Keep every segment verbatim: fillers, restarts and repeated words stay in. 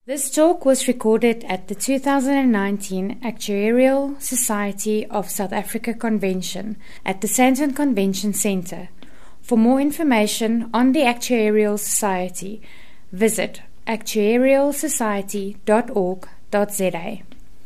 This talk was recorded at the two thousand nineteen Actuarial Society of South Africa Convention at the Sandton Convention Centre. For more information on the Actuarial Society, visit actuarial society dot org dot za.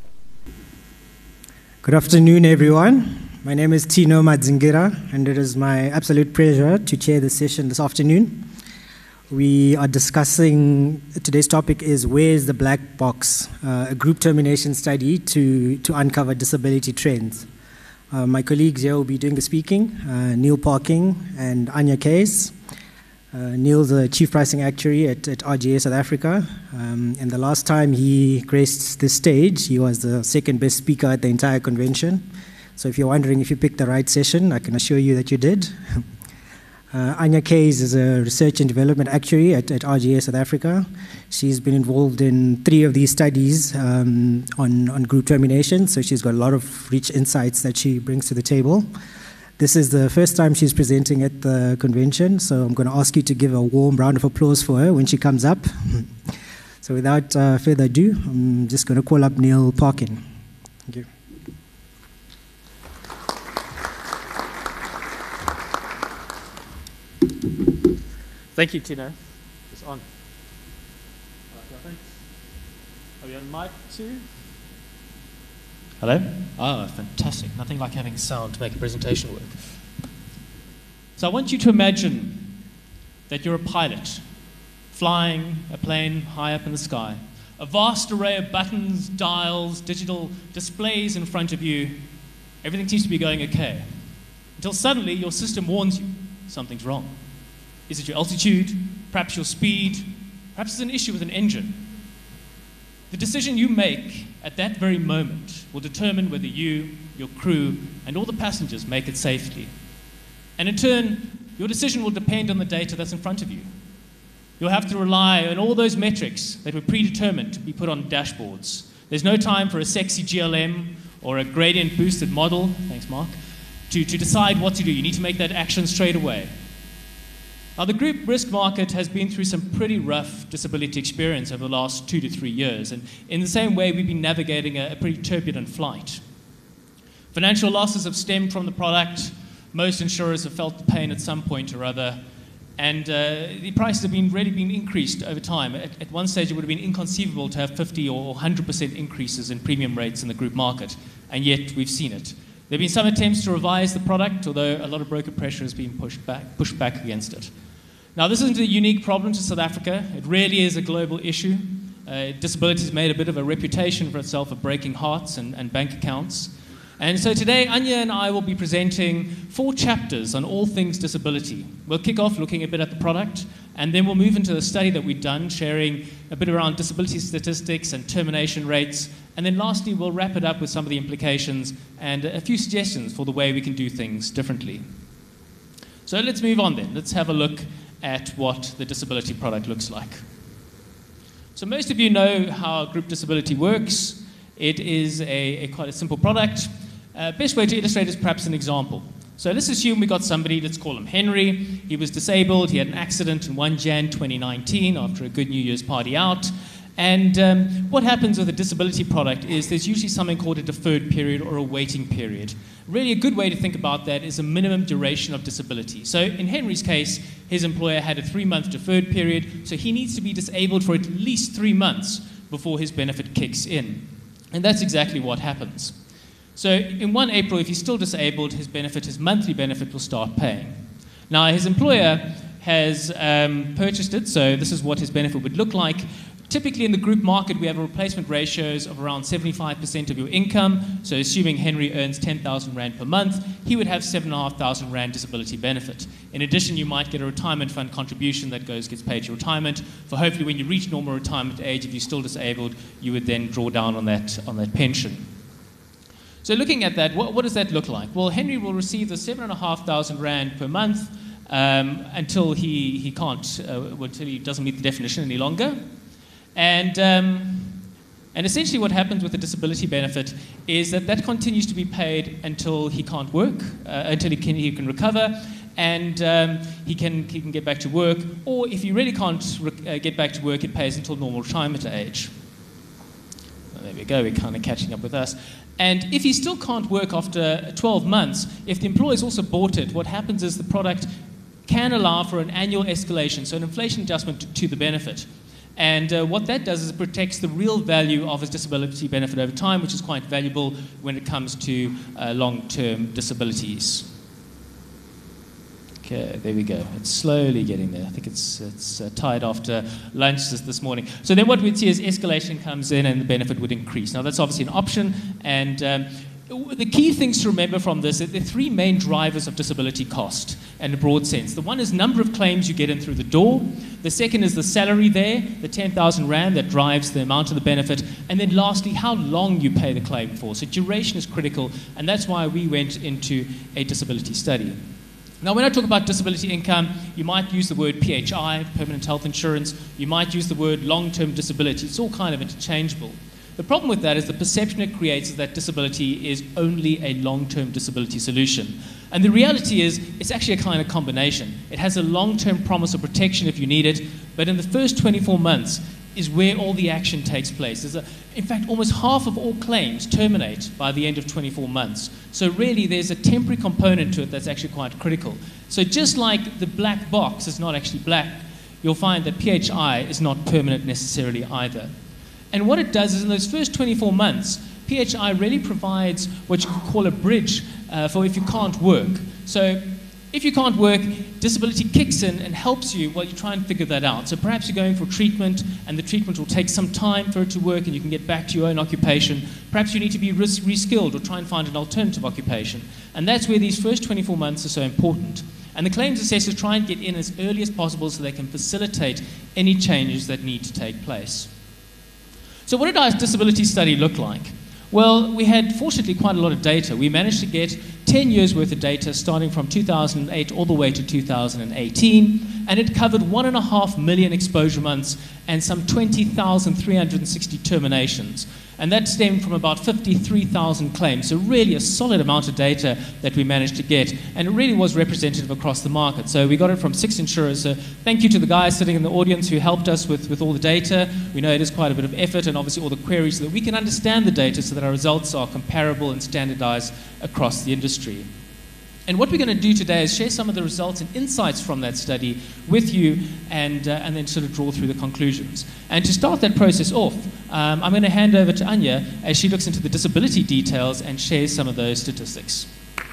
Good afternoon, everyone. My name is Tino Madzingira, and it is my absolute pleasure to chair the session this afternoon. We are discussing, today's topic is Where is the Black Box? Uh, a group termination study to, to uncover disability trends. Uh, my colleagues here will be doing the speaking, uh, Neil Parking and Anya Case. Uh, Neil's the Chief Pricing Actuary at, at R G A South Africa. Um, and the last time he graced this stage, he was the second best speaker at the entire convention. So if you're wondering if you picked the right session, I can assure you that you did. Uh, Anya Case is a research and development actuary at, at R G A South Africa. She's been involved in three of these studies um, on, on group termination, so she's got a lot of rich insights that she brings to the table. This is the first time she's presenting at the convention, so I'm going to ask you to give a warm round of applause for her when she comes up. So without uh, further ado, I'm just going to call up Neil Parkin. Thank you. Thank you, Tino. It's on. Are we on mic two? Hello? Oh, fantastic. Nothing like having sound to make a presentation work. So I want you to imagine that you're a pilot, flying a plane high up in the sky. A vast array of buttons, dials, digital displays in front of you. Everything seems to be going okay. Until suddenly your system warns you something's wrong. Is it your altitude? Perhaps your speed? Perhaps it's an issue with an engine. The decision you make at that very moment will determine whether you, your crew, and all the passengers make it safely. And in turn, your decision will depend on the data that's in front of you. You'll have to rely on all those metrics that were predetermined to be put on dashboards. There's no time for a sexy G L M or a gradient boosted model, thanks Mark, to, to decide what to do. You need to make that action straight away. Now, the group risk market has been through some pretty rough disability experience over the last two to three years, and in the same way, we've been navigating a, a pretty turbulent flight. Financial losses have stemmed from the product. Most insurers have felt the pain at some point or other, and uh, the prices have been really been increased over time. At, at one stage, it would have been inconceivable to have fifty or one hundred percent increases in premium rates in the group market, and yet we've seen it. There have been some attempts to revise the product, although a lot of broker pressure has been pushed back, pushed back against it. Now, this isn't a unique problem to South Africa. It really is a global issue. Uh, disability has made a bit of a reputation for itself of breaking hearts and, and bank accounts. And so today, Anya and I will be presenting four chapters on all things disability. We'll kick off looking a bit at the product, and then we'll move into the study that we've done, sharing a bit around disability statistics and termination rates. And then lastly, we'll wrap it up with some of the implications and a few suggestions for the way we can do things differently. So let's move on then. Let's have a look at what the disability product looks like. So most of you know how group disability works. It is a, a quite a simple product. Uh, best way to illustrate is perhaps an example. So let's assume we got somebody, let's call him Henry. He was disabled, he had an accident on the first of January twenty nineteen after a good New Year's party out. And um, what happens with a disability product is there's usually something called a deferred period or a waiting period. Really a good way to think about that is a minimum duration of disability. So in Henry's case, his employer had a three-month deferred period, so he needs to be disabled for at least three months before his benefit kicks in. And that's exactly what happens. So in the first of April, if he's still disabled, his benefit, his monthly benefit will start paying. Now his employer has um, purchased it, so this is what his benefit would look like. Typically in the group market, we have replacement ratios of around seventy-five percent of your income. So assuming Henry earns ten thousand rand per month, he would have seven thousand five hundred rand disability benefit. In addition, you might get a retirement fund contribution that goes gets paid to your retirement. For hopefully when you reach normal retirement age, if you're still disabled, you would then draw down on that, on that pension. So looking at that, what, what does that look like? Well, Henry will receive the seven thousand five hundred rand per month um, until he, he can't, uh, until he doesn't meet the definition any longer. And, um, and essentially what happens with the disability benefit is that that continues to be paid until he can't work, uh, until he can, he can recover, and um, he can he can get back to work. Or if he really can't uh, get back to work, it pays until normal retirement age. Well, there we go. We're kind of catching up with us. And if he still can't work after twelve months, if the employer's also bought it, what happens is the product can allow for an annual escalation, so an inflation adjustment to, to the benefit. And uh, what that does is it protects the real value of his disability benefit over time, which is quite valuable when it comes to uh, long-term disabilities. Okay, there we go. It's slowly getting there. I think it's, it's uh, tired after lunch this, this morning. So then what we'd see is escalation comes in and the benefit would increase. Now that's obviously an option, and um, the key things to remember from this are there are three main drivers of disability cost in a broad sense. The one is number of claims you get in through the door. The second is the salary there, the ten thousand rand that drives the amount of the benefit. And then lastly, how long you pay the claim for. So duration is critical, and that's why we went into a disability study. Now, when I talk about disability income, you might use the word P H I, permanent health insurance. You might use the word long-term disability. It's all kind of interchangeable. The problem with that is the perception it creates is that disability is only a long-term disability solution. And the reality is it's actually a kind of combination. It has a long-term promise of protection if you need it, but in the first twenty-four months is where all the action takes place. There's a, in fact, almost half of all claims terminate by the end of twenty-four months. So really there's a temporary component to it that's actually quite critical. So just like the black box is not actually black, you'll find that P H I is not permanent necessarily either. And what it does is in those first twenty-four months, P H I really provides what you could call a bridge uh, for if you can't work. So if you can't work, disability kicks in and helps you while you try and figure that out. So perhaps you're going for treatment, and the treatment will take some time for it to work, and you can get back to your own occupation. Perhaps you need to be re-skilled or try and find an alternative occupation. And that's where these first twenty-four months are so important. And the claims assessors try and get in as early as possible so they can facilitate any changes that need to take place. So what did our disability study look like? Well, we had, fortunately, quite a lot of data. We managed to get ten years worth of data starting from two thousand eight all the way to two thousand eighteen, and it covered one and a half million exposure months and some twenty thousand three hundred sixty terminations. And that stemmed from about fifty-three thousand claims, so really a solid amount of data that we managed to get, and it really was representative across the market. So we got it from six insurers. So thank you to the guys sitting in the audience who helped us with, with all the data. We know it is quite a bit of effort, and obviously all the queries, so that we can understand the data so that our results are comparable and standardized across the industry. And what we're going to do today is share some of the results and insights from that study with you, and, uh, and then sort of draw through the conclusions. And to start that process off, um, I'm going to hand over to Anya as she looks into the disability details and shares some of those statistics.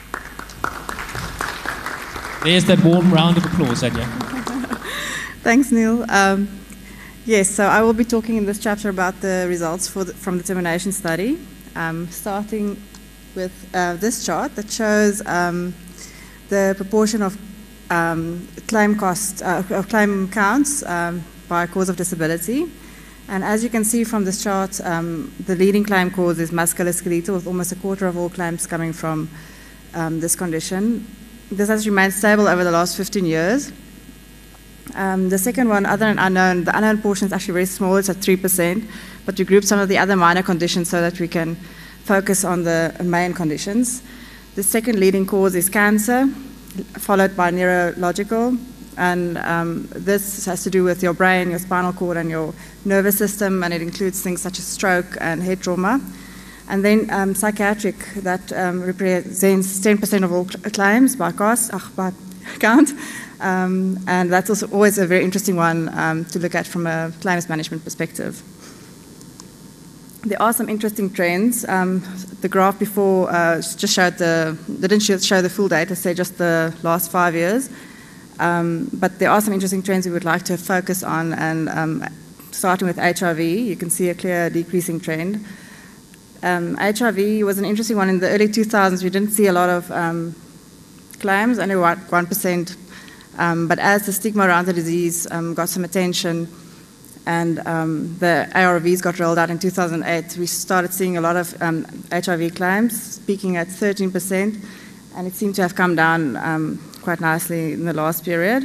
There's that warm round of applause, Anya. Thanks, Neil. Um, yes, so I will be talking in this chapter about the results for the, from the termination study, um, starting with uh, this chart that shows um, the proportion of um, claim costs, uh, of claim counts um, by cause of disability. And as you can see from this chart, um, the leading claim cause is musculoskeletal, with almost a quarter of all claims coming from um, this condition. This has remained stable over the last fifteen years. Um, the second one, other and unknown, the unknown portion is actually very small, it's at three percent, but we group some of the other minor conditions so that we can focus on the main conditions. The second leading cause is cancer, followed by neurological, and um, this has to do with your brain, your spinal cord, and your nervous system, and it includes things such as stroke and head trauma. And then um, psychiatric, that um, represents ten percent of all claims by cost, ach, by count, um, and that's also always a very interesting one um, to look at from a claims management perspective. There are some interesting trends. Um, the graph before uh, just showed the, they didn't show the full data, say just the last five years. Um, but there are some interesting trends we would like to focus on, and um, starting with H I V, you can see a clear decreasing trend. Um, H I V was an interesting one. In the early two thousands, we didn't see a lot of um, claims, only one percent. Um, but as the stigma around the disease um, got some attention, and um, the A R Vs got rolled out in two thousand eight, we started seeing a lot of um, H I V claims, peaking at thirteen percent, and it seemed to have come down um, quite nicely in the last period.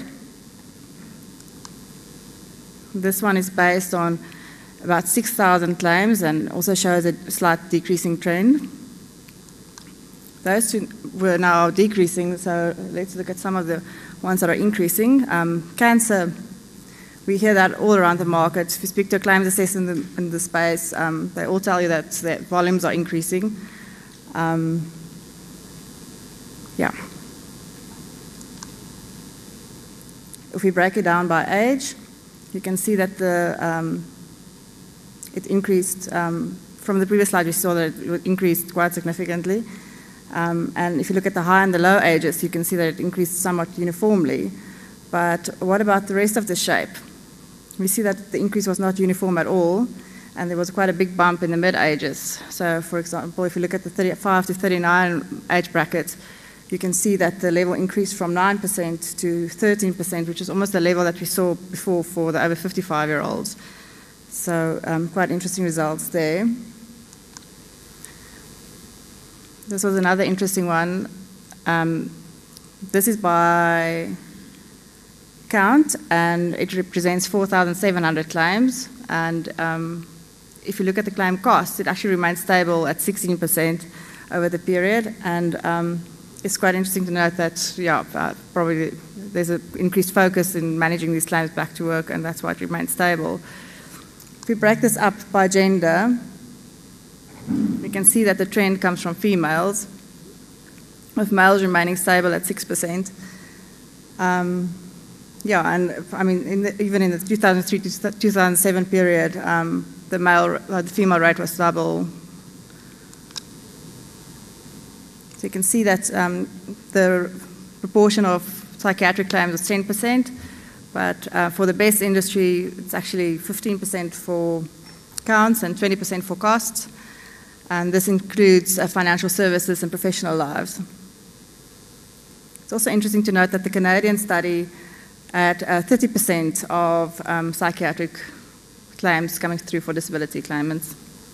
This one is based on about six thousand claims and also shows a slight decreasing trend. those two were now decreasing, so let's look at some of the ones that are increasing. Um, cancer, we hear that all around the market. If you speak to a claims assessor in the, in the space, um, they all tell you that their volumes are increasing. Um, yeah. If we break it down by age, you can see that the, um, it increased, um, from the previous slide we saw that it increased quite significantly. Um, and if you look at the high and the low ages, you can see that it increased somewhat uniformly. But what about the rest of the shape? We see that the increase was not uniform at all, and there was quite a big bump in the mid-ages. So, for example, if you look at the thirty-five to thirty-nine age bracket, you can see that the level increased from nine percent to thirteen percent, which is almost the level that we saw before for the over fifty-five-year-olds. So, um, quite interesting results there. This was another interesting one. Um, this is by count, and it represents four thousand seven hundred claims. And um, if you look at the claim cost, it actually remains stable at sixteen percent over the period. And um, it's quite interesting to note that, yeah, uh, probably there's an increased focus in managing these claims back to work, and that's why it remains stable. If we break this up by gender, we can see that the trend comes from females, with males remaining stable at six percent. Um, yeah, and I mean, in the, even in the two thousand three to two thousand seven period, um, the male, uh, the female rate was double. So you can see that um, the proportion of psychiatric claims was ten percent, but uh, for the best industry, it's actually fifteen percent for counts and twenty percent for costs. And this includes uh, financial services and professional lives. It's also interesting to note that the Canadian study had uh, thirty percent of um, psychiatric claims coming through for disability claimants.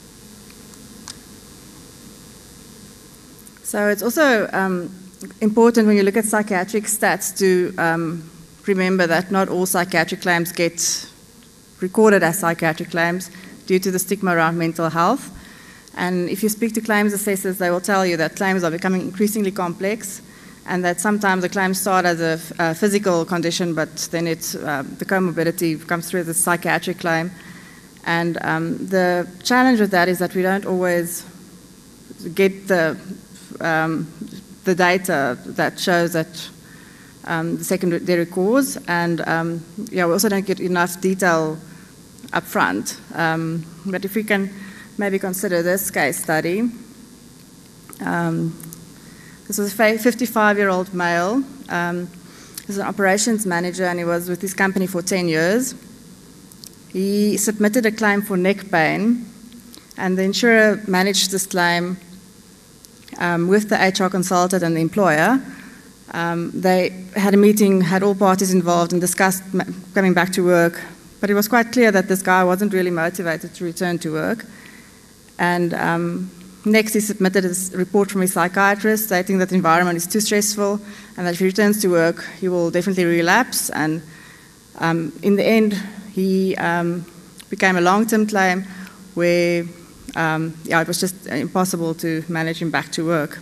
So it's also um, important when you look at psychiatric stats to um, remember that not all psychiatric claims get recorded as psychiatric claims due to the stigma around mental health. And if you speak to claims assessors, they will tell you that claims are becoming increasingly complex, and that sometimes the claims start as a, a physical condition, but then it's, uh, the comorbidity comes through as a psychiatric claim. And um, the challenge with that is that we don't always get the, um, the data that shows that um, the secondary cause, and um, yeah, we also don't get enough detail up front. Um, but if we can maybe consider this case study. Um, this was a fifty-five-year-old male. Um, he was an operations manager, and he was with his company for ten years. He submitted a claim for neck pain, and the insurer managed this claim um, with the H R consultant and the employer. Um, they had a meeting, had all parties involved, and discussed coming back to work. But it was quite clear that this guy wasn't really motivated to return to work. And um, next, he submitted a report from his psychiatrist stating that the environment is too stressful, and that if he returns to work, he will definitely relapse. And um, in the end, he um, became a long-term claim where um, yeah, it was just impossible to manage him back to work.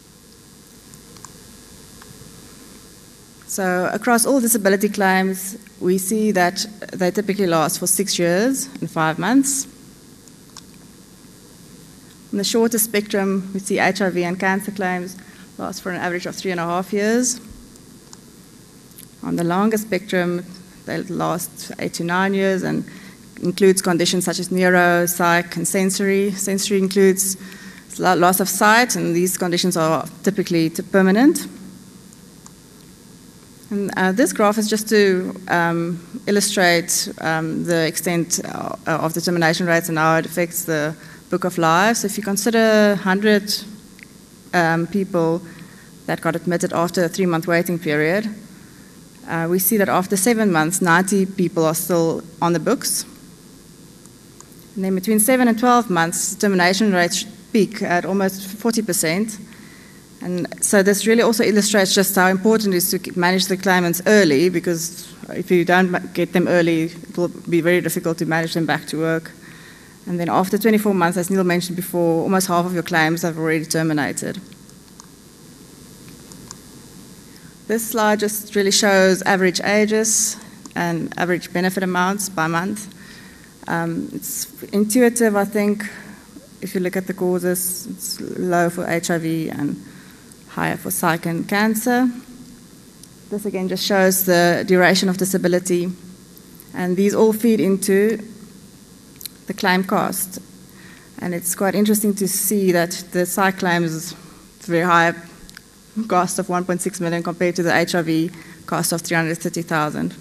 So across all disability claims, we see that they typically last for six years and five months. On the shorter spectrum, we see H I V and cancer claims last for an average of three and a half years. On the longer spectrum, they last eight to nine years and includes conditions such as neuro, psych, and sensory. Sensory includes loss of sight, and these conditions are typically permanent. And uh, this graph is just to um, illustrate um, the extent uh, of the termination rates and how it affects the book of lives. So if you consider one hundred um, people that got admitted after a three-month waiting period, uh, we see that after seven months, ninety people are still on the books. And then between seven and twelve months, termination rates peak at almost forty percent. And so this really also illustrates just how important it is to manage the claimants early, because if you don't get them early, it will be very difficult to manage them back to work. And then after twenty-four months, as Neil mentioned before, almost half of your claims have already terminated. this slide just really shows average ages and average benefit amounts by month. Um, it's intuitive, I think. If you look at the causes, it's low for H I V and higher for psych and cancer. This again just shows the duration of disability, and these all feed into the claim cost. And it's quite interesting to see that the psych claim is very high cost of one point six million compared to the H I V cost of three hundred thirty thousand.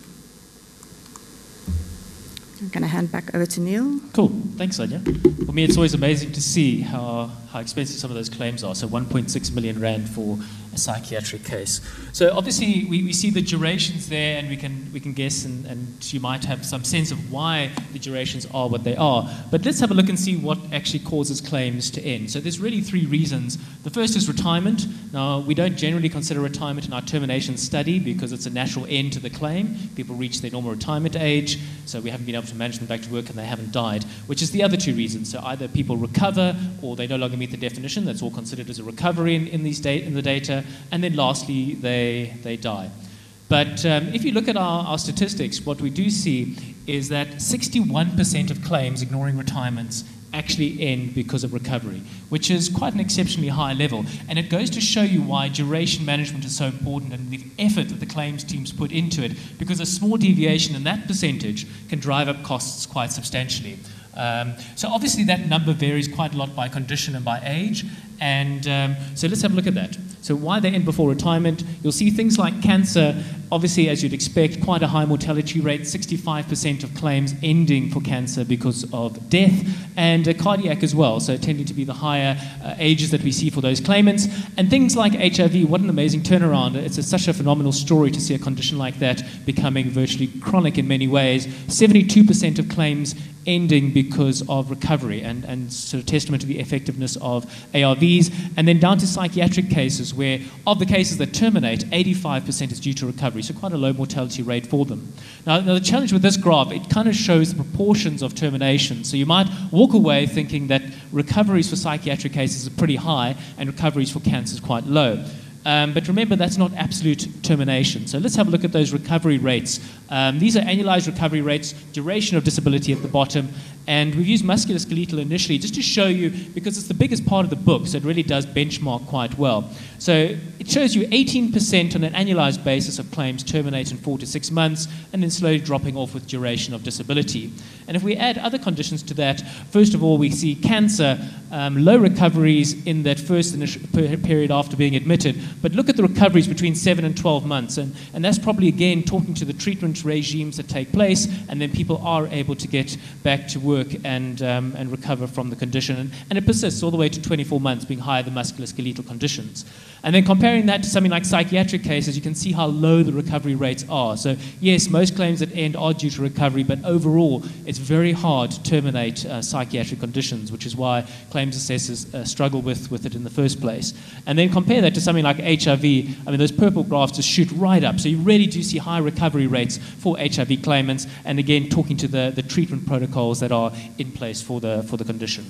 I'm going to hand back over to Neil. Cool. Thanks, Sonia. For me, it's always amazing to see how, how expensive some of those claims are. So one point six million rand for a psychiatric case. So obviously, we, we see the durations there, and we can we can guess, and, and you might have some sense of why the durations are what they are. But let's have a look and see what actually causes claims to end. So there's really three reasons. The first is retirement. Now, we don't generally consider retirement in our termination study because it's a natural end to the claim. People reach their normal retirement age, so we haven't been able to manage them back to work and they haven't died, which is the other two reasons. So either people recover or they no longer meet the definition. That's all considered as a recovery in, in, these da- in the data. And then lastly, they, they die. But um, if you look at our, our statistics, what we do see is that sixty-one percent of claims ignoring retirements actually end because of recovery, which is quite an exceptionally high level. And it goes to show you why duration management is so important and the effort that the claims teams put into it, because a small deviation in that percentage can drive up costs quite substantially. Um, so obviously that number varies quite a lot by condition and by age. And um, so let's have a look at that. So why they end before retirement, you'll see things like cancer, obviously as you'd expect, quite a high mortality rate, sixty-five percent of claims ending for cancer because of death, and uh, cardiac as well, so tending to be the higher uh, ages that we see for those claimants. And things like H I V, what an amazing turnaround. It's a, such a phenomenal story to see a condition like that becoming virtually chronic in many ways. seventy-two percent of claims ending because of recovery, and, and sort of testament to the effectiveness of A R Vs. And then down to psychiatric cases, where of the cases that terminate, eighty-five percent is due to recovery, so quite a low mortality rate for them. Now, now the challenge with this graph, it kind of shows the proportions of termination. So you might walk away thinking that recoveries for psychiatric cases are pretty high and recoveries for cancer is quite low. Um, but remember, that's not absolute termination. So let's have a look at those recovery rates. Um, these are annualized recovery rates, duration of disability at the bottom, and we've used musculoskeletal initially just to show you, because it's the biggest part of the book, so it really does benchmark quite well. So it shows you eighteen percent on an annualized basis of claims terminate in four to six months, and then slowly dropping off with duration of disability. And if we add other conditions to that, first of all, we see cancer, um, low recoveries in that first initial period after being admitted, but look at the recoveries between seven and twelve months, and, and that's probably, again, talking to the treatment regimes that take place, and then people are able to get back to work and, um, and recover from the condition. And, and it persists all the way to twenty-four months, being higher than musculoskeletal conditions. And then comparing that to something like psychiatric cases, you can see how low the recovery rates are. So yes, most claims that end are due to recovery, but overall, it's very hard to terminate uh, psychiatric conditions, which is why claims assessors uh, struggle with, with it in the first place. And then compare that to something like H I V. I mean, those purple graphs just shoot right up. So you really do see high recovery rates for H I V claimants, and again, talking to the, the treatment protocols that are in place for the, for the condition.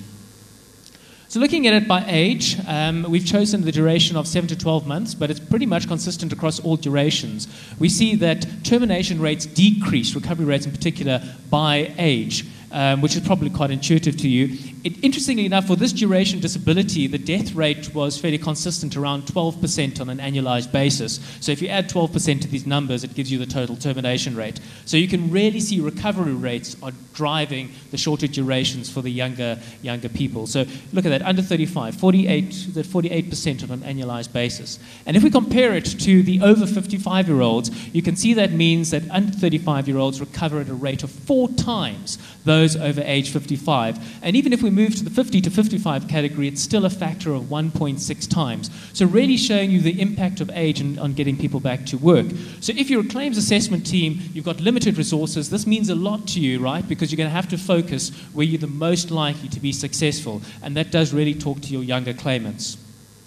So looking at it by age, um, we've chosen the duration of seven to twelve months, but it's pretty much consistent across all durations. We see that termination rates decrease, recovery rates in particular, by age, um, which is probably quite intuitive to you. It, interestingly enough, for this duration disability, the death rate was fairly consistent, around twelve percent on an annualized basis. So if you add twelve percent to these numbers, it gives you the total termination rate. So you can really see recovery rates are driving the shorter durations for the younger younger people. So look at that, under thirty-five, forty-eight, that forty-eight percent on an annualized basis. And if we compare it to the over fifty-five-year-olds, you can see that means that under thirty-five-year-olds recover at a rate of four times those over age fifty-five. And even if we move to the fifty to fifty-five category, it's still a factor of one point six times. So really showing you the impact of age on, on getting people back to work. So if you're a claims assessment team, you've got limited resources, this means a lot to you, right? Because you're going to have to focus where you're the most likely to be successful. And that does really talk to your younger claimants.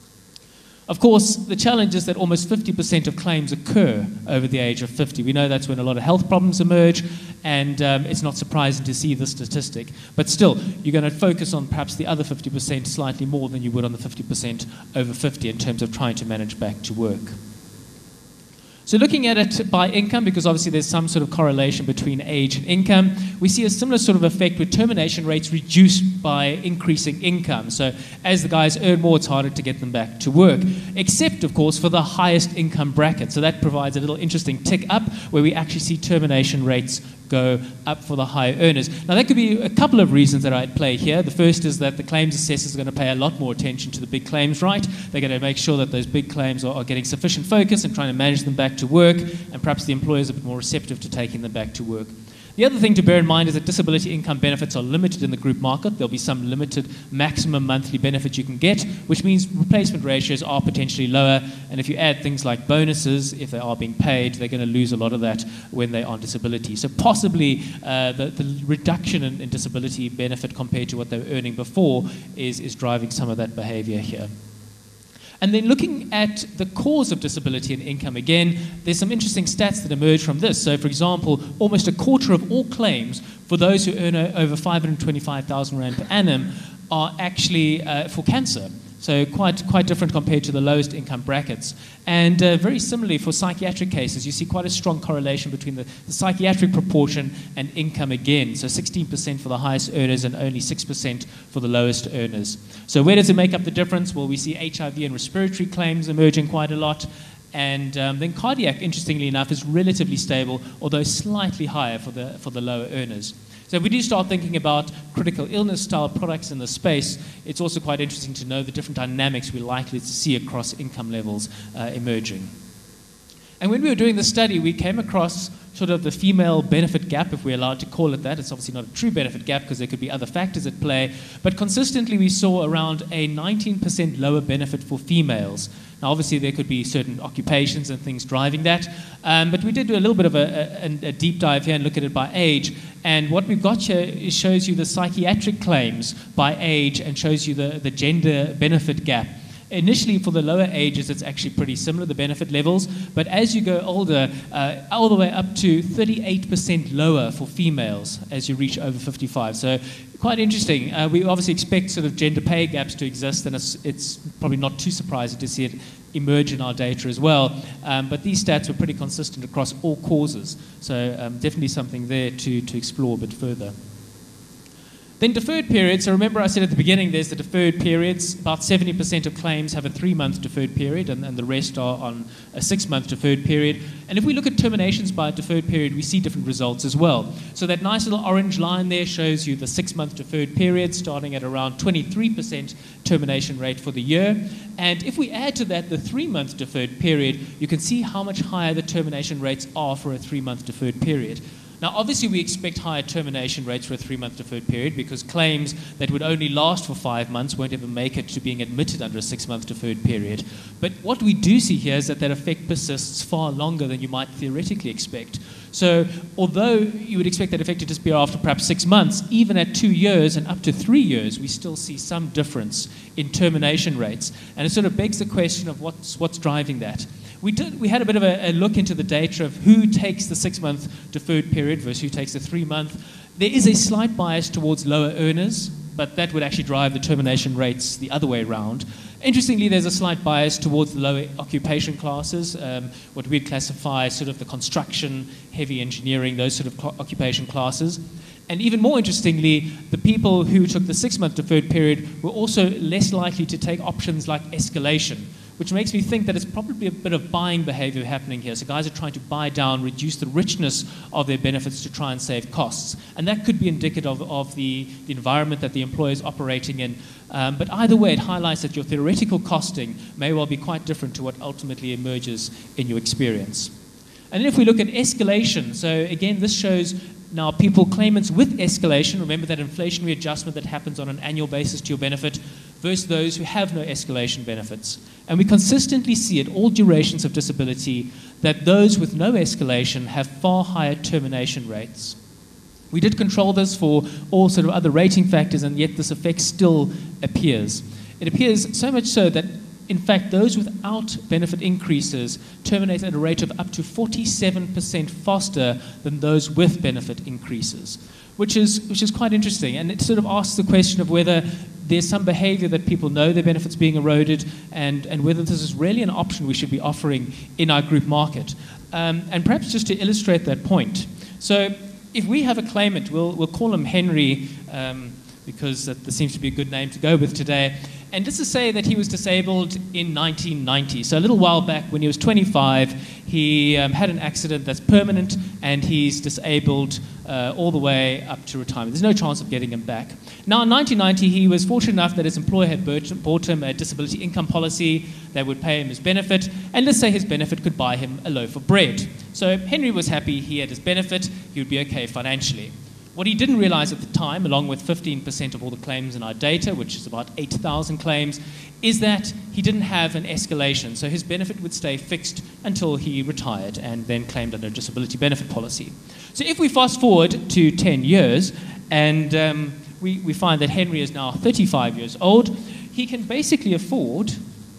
Of course, the challenge is that almost fifty percent of claims occur over the age of fifty. We know that's when a lot of health problems emerge, and um, it's not surprising to see this statistic. But still, you're going to focus on perhaps the other fifty percent slightly more than you would on the fifty percent over fifty in terms of trying to manage back to work. So looking at it by income, because obviously there's some sort of correlation between age and income, we see a similar sort of effect with termination rates reduced by increasing income. So as the guys earn more, it's harder to get them back to work, except, of course, for the highest income bracket. So that provides a little interesting tick up where we actually see termination rates go up for the high earners. Now, that could be a couple of reasons that are at play here. The first is that the claims assessors are going to pay a lot more attention to the big claims, right? They're going to make sure that those big claims are, are getting sufficient focus and trying to manage them back to work, and perhaps the employers are a bit more receptive to taking them back to work. The other thing to bear in mind is that disability income benefits are limited in the group market. There'll be some limited maximum monthly benefit you can get, which means replacement ratios are potentially lower. And if you add things like bonuses, if they are being paid, they're going to lose a lot of that when they are on disability. So possibly uh, the, the reduction in, in disability benefit compared to what they were earning before is, is driving some of that behavior here. And then looking at the cause of disability and income again, there's some interesting stats that emerge from this. So, for example, almost a quarter of all claims for those who earn over five hundred twenty-five thousand rand per annum are actually uh, for cancer. So quite, quite different compared to the lowest income brackets. And uh, very similarly for psychiatric cases, you see quite a strong correlation between the, the psychiatric proportion and income again. So sixteen percent for the highest earners and only six percent for the lowest earners. So where does it make up the difference? Well, we see H I V and respiratory claims emerging quite a lot. And um, then cardiac, interestingly enough, is relatively stable, although slightly higher for the, for the lower earners. So if we do start thinking about critical illness style products in the space, it's also quite interesting to know the different dynamics we're likely to see across income levels uh, emerging. And when we were doing the study, we came across sort of the female benefit gap, if we're allowed to call it that. It's obviously not a true benefit gap because there could be other factors at play. But consistently, we saw around a nineteen percent lower benefit for females. Now, obviously, there could be certain occupations and things driving that. Um, but we did do a little bit of a, a, a deep dive here and look at it by age. And what we've got here is shows you the psychiatric claims by age and shows you the, the gender benefit gap. Initially, for the lower ages, it's actually pretty similar, the benefit levels. But as you go older, uh, all the way up to thirty-eight percent lower for females as you reach over fifty-five. So quite interesting. Uh, we obviously expect sort of gender pay gaps to exist, and it's, it's probably not too surprising to see it emerge in our data as well. Um, but these stats were pretty consistent across all causes. So um, definitely something there to, to explore a bit further. Then deferred periods. So remember I said at the beginning there's the deferred periods. About seventy percent of claims have a three-month deferred period, and, and the rest are on a six-month deferred period. And if we look at terminations by a deferred period, we see different results as well. So that nice little orange line there shows you the six-month deferred period, starting at around twenty-three percent termination rate for the year. And if we add to that the three-month deferred period, you can see how much higher the termination rates are for a three-month deferred period. Now, obviously, we expect higher termination rates for a three-month deferred period because claims that would only last for five months won't ever make it to being admitted under a six-month deferred period. But what we do see here is that that effect persists far longer than you might theoretically expect. So although you would expect that effect to disappear after perhaps six months, even at two years and up to three years, we still see some difference in termination rates. And it sort of begs the question of what's, what's driving that. We, did, we had a bit of a, a look into the data of who takes the six-month deferred period versus who takes the three-month. There is a slight bias towards lower earners, but that would actually drive the termination rates the other way around. Interestingly, there's a slight bias towards the lower occupation classes, um, what we'd classify as sort of the construction, heavy engineering, those sort of cl- occupation classes. And even more interestingly, the people who took the six-month deferred period were also less likely to take options like escalation, which makes me think that it's probably a bit of buying behavior happening here. So guys are trying to buy down, reduce the richness of their benefits to try and save costs. And that could be indicative of, of the, the environment that the employer is operating in. Um, but either way, it highlights that your theoretical costing may well be quite different to what ultimately emerges in your experience. And then if we look at escalation, so again, this shows now people, claimants with escalation, remember that inflationary adjustment that happens on an annual basis to your benefit, versus those who have no escalation benefits. And we consistently see at all durations of disability that those with no escalation have far higher termination rates. We did control this for all sort of other rating factors, and yet this effect still appears. It appears so much so that, in fact, those without benefit increases terminate at a rate of up to forty-seven percent faster than those with benefit increases, which is, which is quite interesting. And it sort of asks the question of whether there's some behavior that people know their benefits being eroded, and, and whether this is really an option we should be offering in our group market. Um, and perhaps just to illustrate that point. So if we have a claimant, we'll, we'll call him Henry, um, because that, that seems to be a good name to go with today. And just to say that he was disabled in nineteen ninety. So a little while back, when he was twenty-five, he um, had an accident that's permanent, and he's disabled uh, all the way up to retirement. There's no chance of getting him back. Now, in nineteen ninety, he was fortunate enough that his employer had bought him a disability income policy that would pay him his benefit, and let's say his benefit could buy him a loaf of bread. So Henry was happy, he had his benefit, he would be okay financially. What he didn't realize at the time, along with fifteen percent of all the claims in our data, which is about eight thousand claims, is that he didn't have an escalation. So his benefit would stay fixed until he retired and then claimed under a disability benefit policy. So if we fast forward to ten years, and um, we, we find that Henry is now thirty-five years old, he can basically afford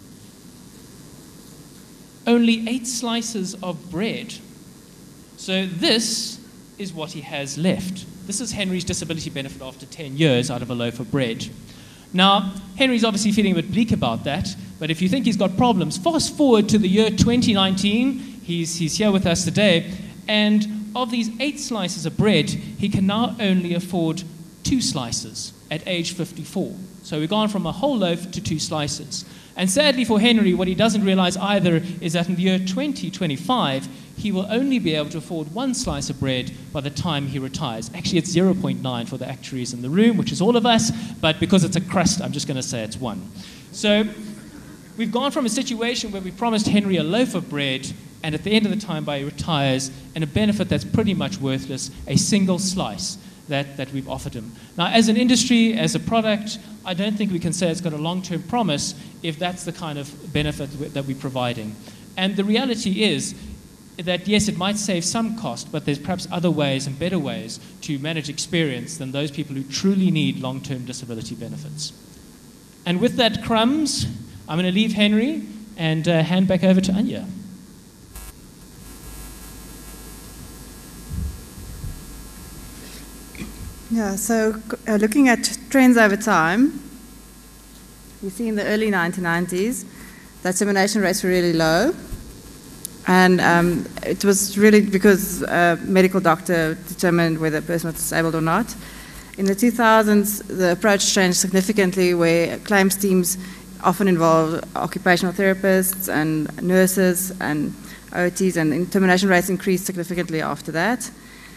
only eight slices of bread. So this is what he has left. This is Henry's disability benefit after ten years out of a loaf of bread. Now, Henry's obviously feeling a bit bleak about that, but if you think he's got problems, fast forward to the year twenty nineteen, he's, he's here with us today, and of these eight slices of bread, he can now only afford two slices at age fifty-four. So we've gone from a whole loaf to two slices. And sadly for Henry, what he doesn't realize either is that in the year twenty twenty-five, he will only be able to afford one slice of bread by the time he retires. Actually, it's zero point nine for the actuaries in the room, which is all of us, but because it's a crust, I'm just going to say it's one. So we've gone from a situation where we promised Henry a loaf of bread, and at the end of the time, by he retires, and a benefit that's pretty much worthless, a single slice that, that we've offered him. Now, as an industry, as a product, I don't think we can say it's got a long-term promise if that's the kind of benefit that we're providing. And the reality is that, yes, it might save some cost, but there's perhaps other ways and better ways to manage experience than those people who truly need long-term disability benefits. And with that crumbs, I'm going to leave Henry and uh, hand back over to Anya. Yeah, so uh, looking at trends over time, we see in the early nineteen nineties that termination rates were really low. And um, it was really because a medical doctor determined whether a person was disabled or not. In the two thousands, the approach changed significantly, where claims teams often involved occupational therapists and nurses and O Ts, and termination rates increased significantly after that.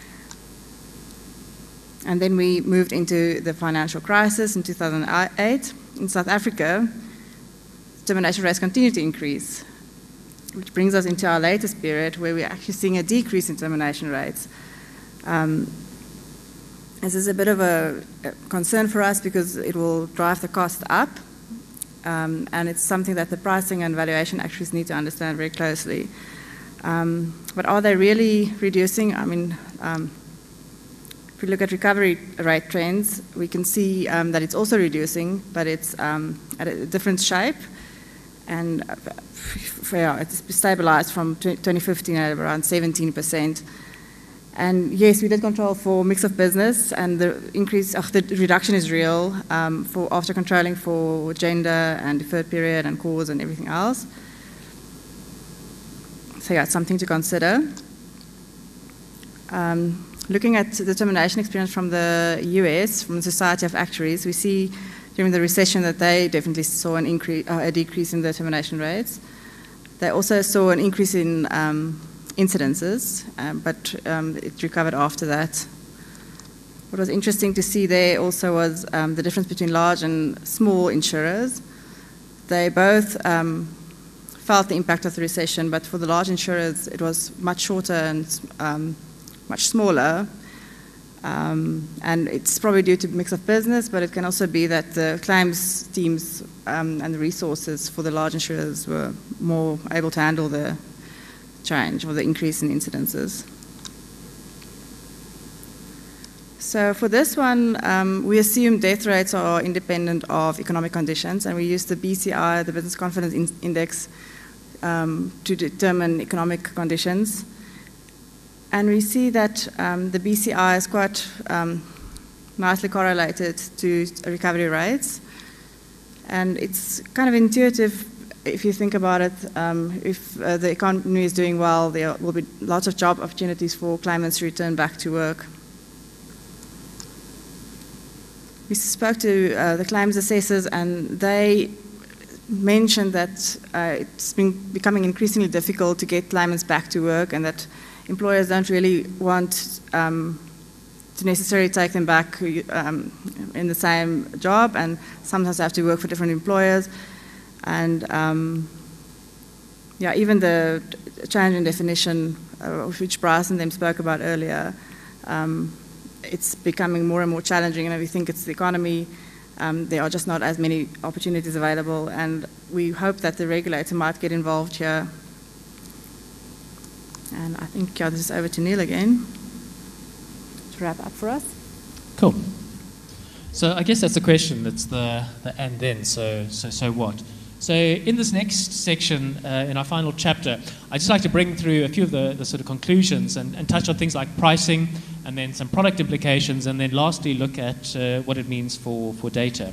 And then we moved into the financial crisis in two thousand eight. In South Africa, termination rates continued to increase, which brings us into our latest period, where we're actually seeing a decrease in termination rates. Um, this is a bit of a, a concern for us because it will drive the cost up, um, and it's something that the pricing and valuation actuaries need to understand very closely. Um, but are they really reducing? I mean, um, if we look at recovery rate trends, we can see um, that it's also reducing, but it's um, at a different shape. And uh, yeah, it's stabilized from twenty fifteen at around seventeen percent. And yes, we did control for mix of business, and the increase, uh, the reduction is real um, for after controlling for gender and deferred period and cause and everything else. So yeah, it's something to consider. Um, looking at the termination experience from the U S, from the Society of Actuaries, we see during the recession that they definitely saw an increase, uh, a decrease in the termination rates. They also saw an increase in um, incidences, um, but um, it recovered after that. What was interesting to see there also was um, the difference between large and small insurers. They both um, felt the impact of the recession, but for the large insurers it was much shorter and um, much smaller. Um, and it's probably due to mix of business, but it can also be that the claims teams um, and the resources for the large insurers were more able to handle the change or the increase in incidences. So for this one, um, we assume death rates are independent of economic conditions, and we use the B C I, the Business Confidence in Index, um, to determine economic conditions. And we see that um, the B C I is quite um, nicely correlated to recovery rates. And it's kind of intuitive if you think about it, um, if uh, the economy is doing well, there will be lots of job opportunities for claimants to return back to work. We spoke to uh, the claims assessors, and they mentioned that uh, it's been becoming increasingly difficult to get claimants back to work, and that employers don't really want um, to necessarily take them back um, in the same job, and sometimes have to work for different employers. And um, yeah, even the change in definition, uh, which Bryce and them spoke about earlier, um, it's becoming more and more challenging, and we think it's the economy. Um, there are just not as many opportunities available, and we hope that the regulator might get involved here. And I think yeah, this is over to Neil again to wrap up for us. Cool. So I guess that's the question. That's the, the and then. So so so what? So in this next section, uh, in our final chapter, I'd just like to bring through a few of the, the sort of conclusions and, and touch on things like pricing, and then some product implications, and then lastly look at uh, what it means for, for data.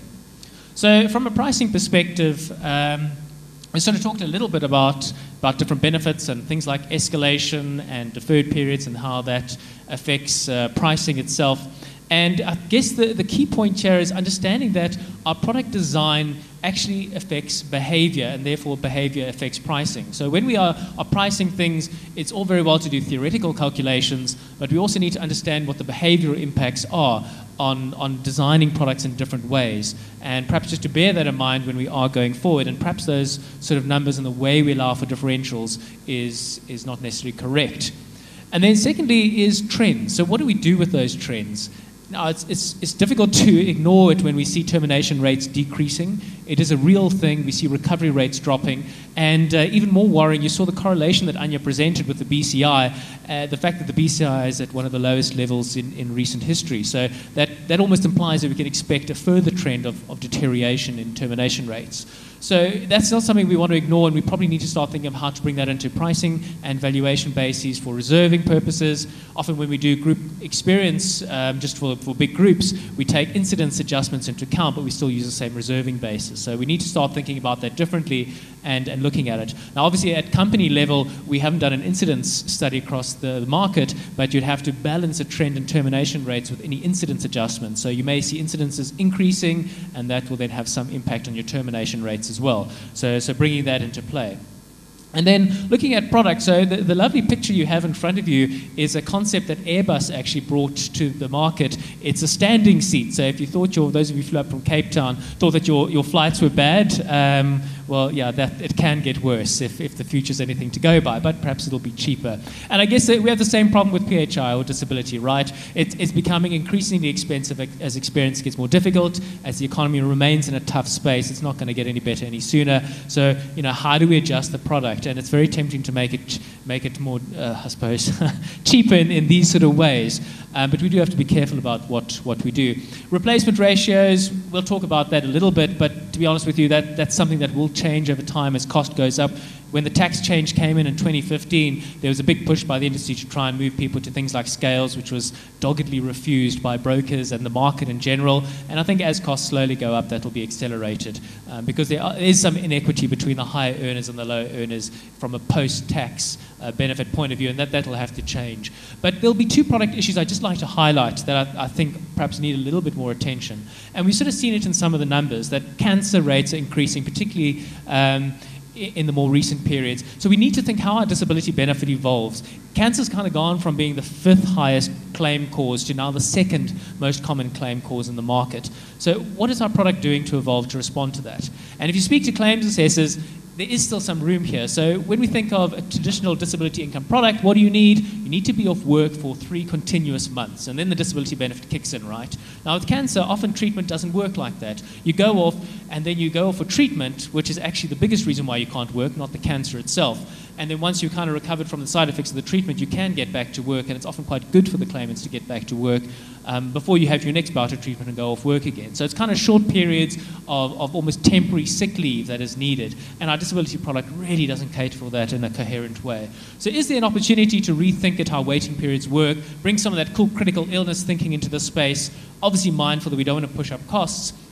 So from a pricing perspective, um, we sort of talked a little bit about, about different benefits and things like escalation and deferred periods and how that affects uh, pricing itself. And I guess the, the key point here is understanding that our product design actually affects behavior, and therefore behavior affects pricing. So when we are, are pricing things, it's all very well to do theoretical calculations, but we also need to understand what the behavioral impacts are on, on designing products in different ways. And perhaps just to bear that in mind when we are going forward, and perhaps those sort of numbers and the way we allow for differentials is, is not necessarily correct. And then secondly is trends. So what do we do with those trends? Now, it's, it's, it's difficult to ignore it when we see termination rates decreasing. It is a real thing. We see recovery rates dropping. And uh, even more worrying, you saw the correlation that Anya presented with the B C I, uh, the fact that the B C I is at one of the lowest levels in, in recent history. So that, that almost implies that we can expect a further trend of, of deterioration in termination rates. So that's not something we want to ignore, and we probably need to start thinking of how to bring that into pricing and valuation bases for reserving purposes. Often when we do group experience, um, just for, for big groups, we take incidence adjustments into account, but we still use the same reserving basis. So we need to start thinking about that differently and, and looking at it. Now, obviously, at company level, we haven't done an incidence study across the market, but you'd have to balance a trend in termination rates with any incidence adjustments. So you may see incidences increasing, and that will then have some impact on your termination rates as well. So, so bringing that into play. And then looking at products, so the, the lovely picture you have in front of you is a concept that Airbus actually brought to the market. It's a standing seat. So if you thought your, those of you who flew up from Cape Town, thought that your, your flights were bad, um, well, yeah, that it can get worse if, if the future's anything to go by, but perhaps it'll be cheaper. And I guess we have the same problem with P H I, or disability, right? It, it's becoming increasingly expensive as experience gets more difficult, as the economy remains in a tough space. It's not going to get any better any sooner. So, you know, how do we adjust the product? And it's very tempting to make it make it more, uh, I suppose, cheaper in, in these sort of ways. Um, but we do have to be careful about what, what we do. Replacement ratios, we'll talk about that a little bit, but to be honest with you, that, that's something that will change over time as cost goes up. When the tax change came in in twenty fifteen, there was a big push by the industry to try and move people to things like scales, which was doggedly refused by brokers and the market in general. And I think as costs slowly go up, that will be accelerated um, because there are, is some inequity between the high earners and the low earners from a post-tax uh, benefit point of view, and that that will have to change. But there'll be two product issues I'd just like to highlight that I, I think perhaps need a little bit more attention. And we've sort of seen it in some of the numbers, that cancer rates are increasing, particularly um, in the more recent periods. So we need to think how our disability benefit evolves. Cancer's kind of gone from being the fifth highest claim cause to now the second most common claim cause in the market. So what is our product doing to evolve to respond to that? And if you speak to claims assessors, there is still some room here. So when we think of a traditional disability income product, what do you need? You need to be off work for three continuous months, and then the disability benefit kicks in, right? Now with cancer, often treatment doesn't work like that. You go off, and then you go off for treatment, which is actually the biggest reason why you can't work, not the cancer itself. And then once you've kind of recovered from the side effects of the treatment, you can get back to work, and it's often quite good for the claimants to get back to work um, before you have your next bout of treatment and go off work again. So it's kind of short periods of, of almost temporary sick leave that is needed, and our disability product really doesn't cater for that in a coherent way. So is there an opportunity to rethink at how waiting periods work, bring some of that cool critical illness thinking into the space, obviously mindful that we don't want to push up costs,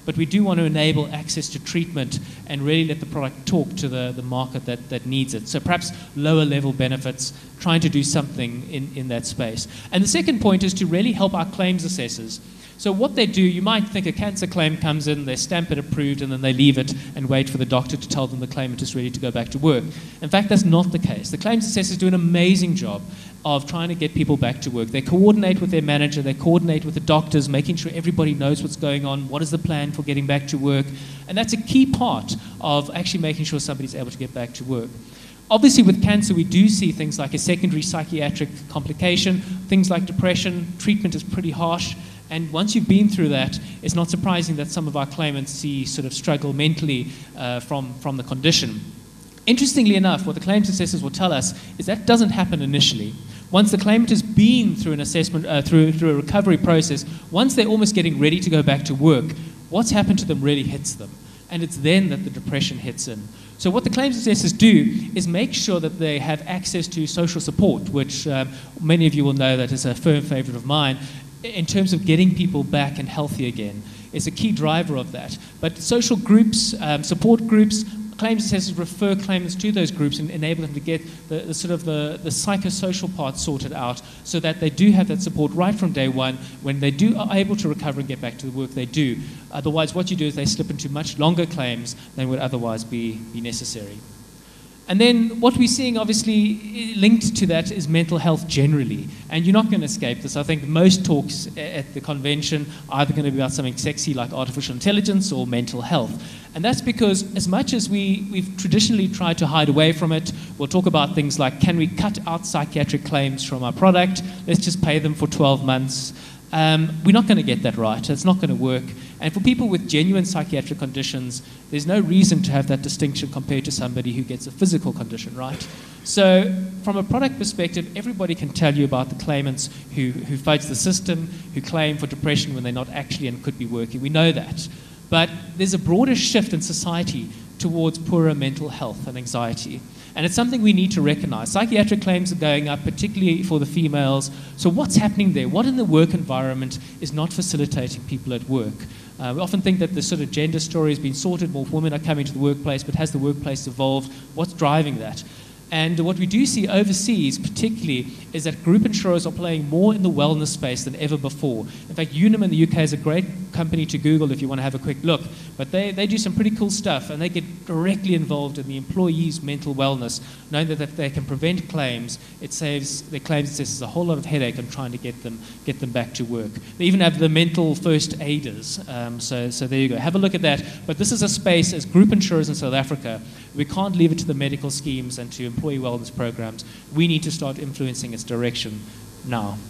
but we do want to enable access to treatment and really let the product talk to the, the market that, that needs it. So perhaps lower level benefits, trying to do something in, in that space. And the second point is to really help our claims assessors. So what they do, you might think a cancer claim comes in, they stamp it approved, and then they leave it and wait for the doctor to tell them the claimant is ready to go back to work. In fact, that's not the case. The claims assessors do an amazing job of trying to get people back to work. They coordinate with their manager, they coordinate with the doctors, making sure everybody knows what's going on, what is the plan for getting back to work. And that's a key part of actually making sure somebody's able to get back to work. Obviously, with cancer, we do see things like a secondary psychiatric complication, things like depression. Treatment is pretty harsh. And once you've been through that, it's not surprising that some of our claimants see sort of struggle mentally uh, from, from the condition. Interestingly enough, what the claims assessors will tell us is that doesn't happen initially. Once the claimant has been through an assessment, uh, through, through a recovery process, once they're almost getting ready to go back to work, what's happened to them really hits them. And it's then that the depression hits in. So what the claims assessors do is make sure that they have access to social support, which um, many of you will know that is a firm favorite of mine, in terms of getting people back and healthy again. It's a key driver of that. But social groups, um, support groups, claims assessors refer claimants to those groups and enable them to get the, the sort of the, the psychosocial part sorted out so that they do have that support right from day one. When they do are able to recover and get back to the work, they do. Otherwise, what you do is they slip into much longer claims than would otherwise be, be necessary. And then what we're seeing, obviously, linked to that is mental health generally. And you're not going to escape this. I think most talks at the convention are either going to be about something sexy like artificial intelligence or mental health. And that's because as much as we, we've traditionally tried to hide away from it, we'll talk about things like, can we cut out psychiatric claims from our product? Let's just pay them for twelve months. Um, we're not going to get that right. It's not going to work. And for people with genuine psychiatric conditions, there's no reason to have that distinction compared to somebody who gets a physical condition, right? So from a product perspective, everybody can tell you about the claimants who, who fight the system, who claim for depression when they're not actually and could be working. We know that. But there's a broader shift in society towards poorer mental health and anxiety. And it's something we need to recognize. Psychiatric claims are going up, particularly for the females. So what's happening there? What in the work environment is not facilitating people at work? Uh, we often think that the sort of gender story has been sorted, more women are coming to the workplace, but has the workplace evolved? What's driving that? And what we do see overseas, particularly, is that group insurers are playing more in the wellness space than ever before. In fact, Unum in the U K is a great company to Google if you want to have a quick look. But they, they do some pretty cool stuff, and they get directly involved in the employee's mental wellness, knowing that if they can prevent claims, it saves their claims assessors a whole lot of headache in trying to get them get them back to work. They even have the mental first aiders. Um, so, so there you go. Have a look at that. But this is a space, as group insurers in South Africa, we can't leave it to the medical schemes and to employee wellness programs. We need to start influencing its direction now.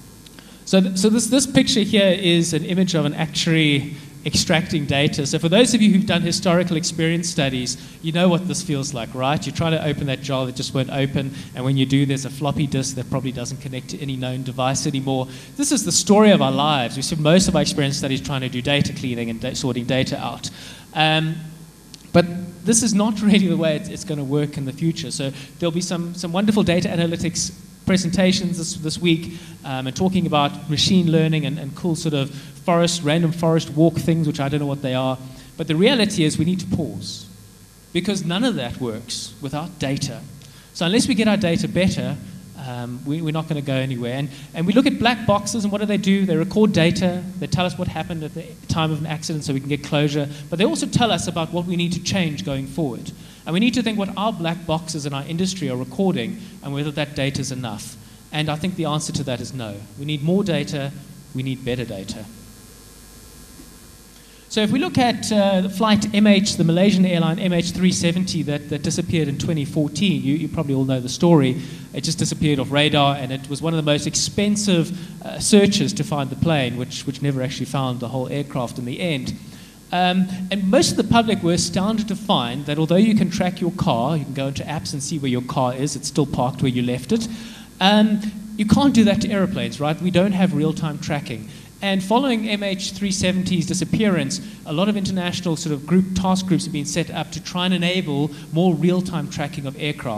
So, th so this, this picture here is an image of an actuary extracting data. So for those of you who've done historical experience studies, you know what this feels like, right? You're trying to open that jar that just won't open, and when you do, there's a floppy disk that probably doesn't connect to any known device anymore. This is the story of our lives. We spend most of our experience studies trying to do data cleaning and da sorting data out. Um, but this is not really the way it's, it's going to work in the future. So there'll be some, some wonderful data analytics presentations this, this week um, and talking about machine learning and, and cool sort of forest, random forest walk things, which I don't know what they are. But the reality is we need to pause, because none of that works without data. So unless we get our data better, um, we, we're not going to go anywhere. And, and we look at black boxes, and what do they do? They record data. They tell us what happened at the time of an accident so we can get closure. But they also tell us about what we need to change going forward. And we need to think what our black boxes in our industry are recording and whether that data is enough. And I think the answer to that is no. We need more data. We need better data. So if we look at uh, the flight M H, the Malaysian airline M H three seventy that, that disappeared in twenty fourteen, you, you probably all know the story. It just disappeared off radar, and it was one of the most expensive uh, searches to find the plane, which, which never actually found the whole aircraft in the end. Um, and most of the public were astounded to find that although you can track your car, you can go into apps and see where your car is, it's still parked where you left it, um, you can't do that to aeroplanes, right? We don't have real-time tracking. And following M H three seventy's disappearance, a lot of international sort of group task groups have been set up to try and enable more real-time tracking of aircraft.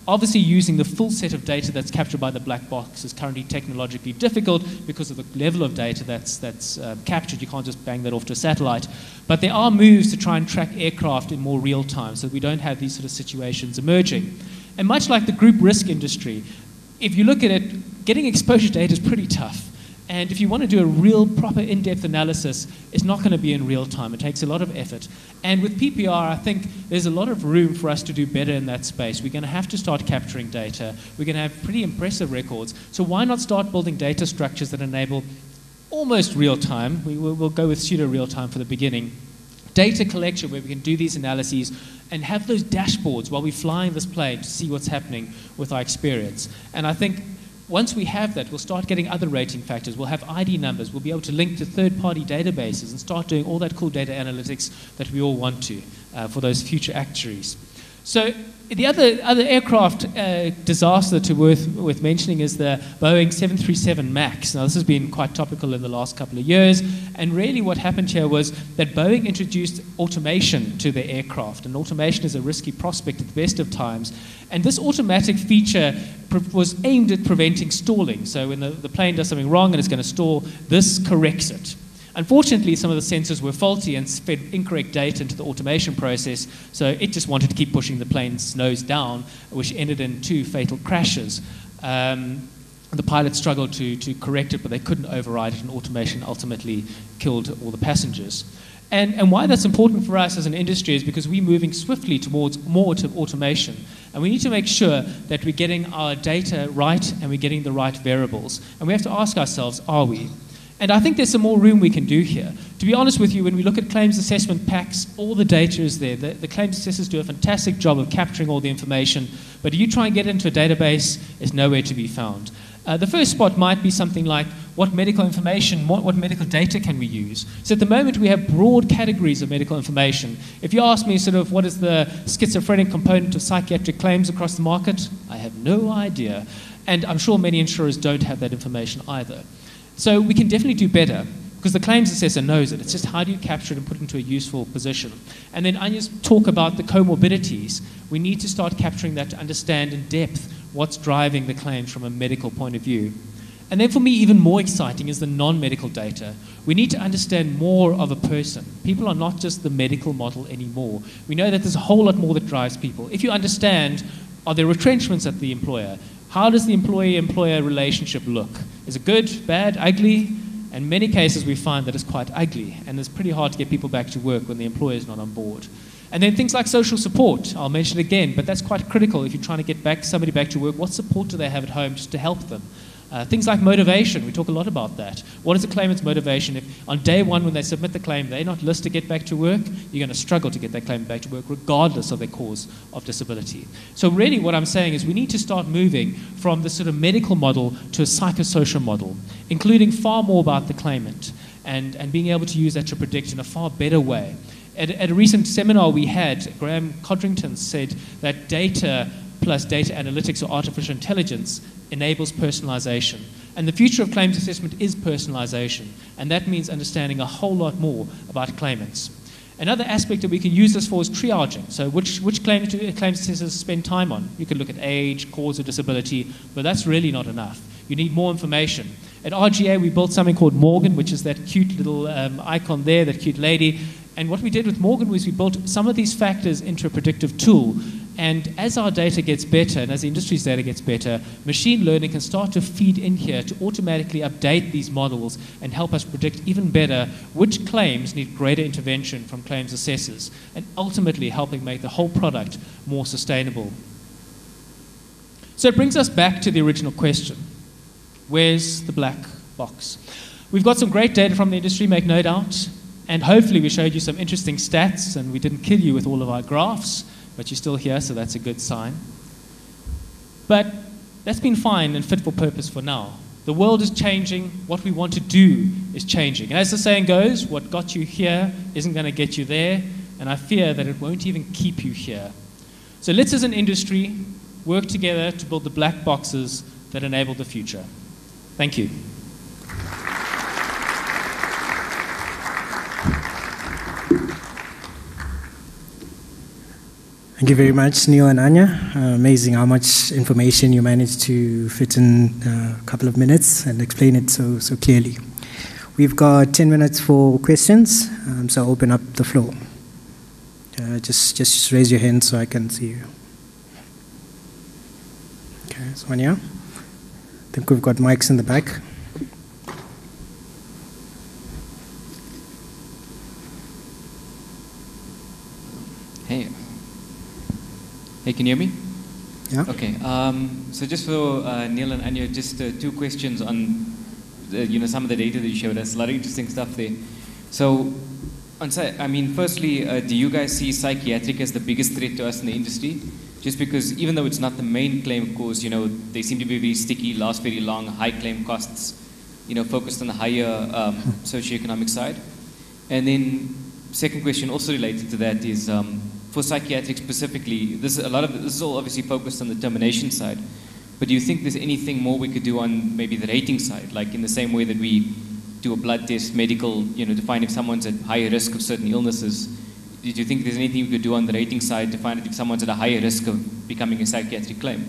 Obviously, using the full set of data that's captured by the black box is currently technologically difficult because of the level of data that's, that's uh, captured. You can't just bang that off to a satellite. But there are moves to try and track aircraft in more real time so that we don't have these sort of situations emerging. And much like the group risk industry, if you look at it, getting exposure data is pretty tough. And if you want to do a real, proper, in-depth analysis, it's not going to be in real time. It takes a lot of effort. And with P P R, I think there's a lot of room for us to do better in that space. We're going to have to start capturing data. We're going to have pretty impressive records. So why not start building data structures that enable almost real time? We will, we'll go with pseudo real time for the beginning. Data collection where we can do these analyses and have those dashboards while we're flying this plane to see what's happening with our experience. And I think once we have that, we'll start getting other rating factors. We'll have I D numbers. We'll be able to link to third-party databases and start doing all that cool data analytics that we all want to uh, for those future actuaries. So the other, other aircraft uh, disaster to worth, worth mentioning is the Boeing seven thirty-seven MAX. Now, this has been quite topical in the last couple of years. And really what happened here was that Boeing introduced automation to their aircraft. And automation is a risky prospect at the best of times. And this automatic feature was aimed at preventing stalling. So when the, the plane does something wrong and it's going to stall, this corrects it. Unfortunately, some of the sensors were faulty and fed incorrect data into the automation process, so it just wanted to keep pushing the plane's nose down, which ended in two fatal crashes. Um, the pilots struggled to, to correct it, but they couldn't override it, and automation ultimately killed all the passengers. And, and why that's important for us as an industry is because we're moving swiftly towards more to automation. And we need to make sure that we're getting our data right and we're getting the right variables. And we have to ask ourselves, are we? And I think there's some more room we can do here. To be honest with you, when we look at claims assessment packs, all the data is there. The, the claims assessors do a fantastic job of capturing all the information, but if you try and get into a database, it's nowhere to be found. Uh, the first spot might be something like, what medical information, what, what medical data can we use? So at the moment, we have broad categories of medical information. If you ask me sort of what is the schizophrenic component of psychiatric claims across the market, I have no idea. And I'm sure many insurers don't have that information either. So we can definitely do better because the claims assessor knows it. It's just how do you capture it and put it into a useful position. And then Anya's talk about the comorbidities. We need to start capturing that to understand in depth what's driving the claims from a medical point of view. And then for me, even more exciting is the non-medical data. We need to understand more of a person. People are not just the medical model anymore. We know that there's a whole lot more that drives people. If you understand, are there retrenchments at the employer? How does the employee-employer relationship look? Is it good, bad, ugly? In many cases, we find that it's quite ugly, and it's pretty hard to get people back to work when the employer is not on board. And then things like social support, I'll mention again, but that's quite critical if you're trying to get back somebody back to work. What support do they have at home just to help them? Uh, things like motivation, we talk a lot about that. What is the claimant's motivation? If on day one when they submit the claim, they're not listed to get back to work, you're going to struggle to get that claim back to work regardless of their cause of disability. So really what I'm saying is we need to start moving from the sort of medical model to a psychosocial model, including far more about the claimant and, and being able to use that to predict in a far better way. At, at a recent seminar we had, Graham Codrington said that data plus data analytics or artificial intelligence enables personalization. And the future of claims assessment is personalization. And that means understanding a whole lot more about claimants. Another aspect that we can use this for is triaging. So which, which claims do claims assessors spend time on? You could look at age, cause of disability, but that's really not enough. You need more information. At R G A, we built something called Morgan, which is that cute little um, icon there, that cute lady. And what we did with Morgan was we built some of these factors into a predictive tool. And as our data gets better, and as the industry's data gets better, machine learning can start to feed in here to automatically update these models and help us predict even better which claims need greater intervention from claims assessors, and ultimately helping make the whole product more sustainable. So it brings us back to the original question. Where's the black box? We've got some great data from the industry, make no doubt, and hopefully we showed you some interesting stats and we didn't kill you with all of our graphs. But you're still here, so that's a good sign. But that's been fine and fit for purpose for now. The world is changing. What we want to do is changing. And as the saying goes, what got you here isn't going to get you there, and I fear that it won't even keep you here. So let's, as an industry, work together to build the black boxes that enable the future. Thank you. Thank you very much, Neil and Anya. Uh, amazing how much information you managed to fit in uh, a couple of minutes and explain it so, so clearly. We've got ten minutes for questions, um, so I'll open up the floor. Uh, just, just raise your hand so I can see you. Okay, Sonia. I think we've got mics in the back. Hey. Hey, can you hear me? Yeah. Okay. Um, so just for uh, Neil and Anya, just uh, two questions on the, you know, some of the data that you showed us. A lot of interesting stuff there. So, on, I mean, firstly, uh, do you guys see psychiatric as the biggest threat to us in the industry? Just because even though it's not the main claim cause, you know, they seem to be very sticky, last very long, high claim costs, you know, focused on the higher um, socioeconomic side. And then second question also related to that is, um, for psychiatric specifically, this is a lot of this is all obviously focused on the termination side, but do you think there's anything more we could do on maybe the rating side, like in the same way that we do a blood test, medical, you know, to find if someone's at higher risk of certain illnesses? Do you think there's anything we could do on the rating side to find if someone's at a higher risk of becoming a psychiatric claim?